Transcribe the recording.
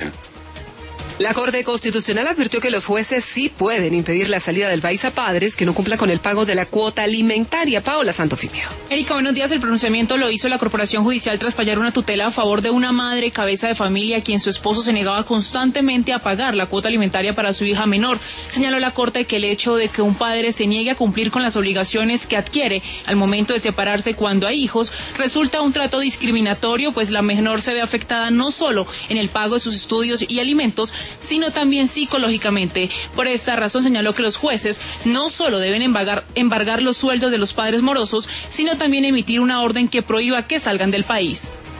La Corte Constitucional advirtió que los jueces sí pueden impedir la salida del país a padres que no cumplan con el pago de la cuota alimentaria. Paola Santofimio. Erika, buenos días. El pronunciamiento lo hizo la Corporación Judicial tras fallar una tutela a favor de una madre cabeza de familia a quien su esposo se negaba constantemente a pagar la cuota alimentaria para su hija menor. Señaló la Corte que el hecho de que un padre se niegue a cumplir con las obligaciones que adquiere al momento de separarse cuando hay hijos resulta un trato discriminatorio, pues la menor se ve afectada no solo en el pago de sus estudios y alimentos, sino también psicológicamente. Por esta razón señaló que los jueces no solo deben embargar los sueldos de los padres morosos, sino también emitir una orden que prohíba que salgan del país.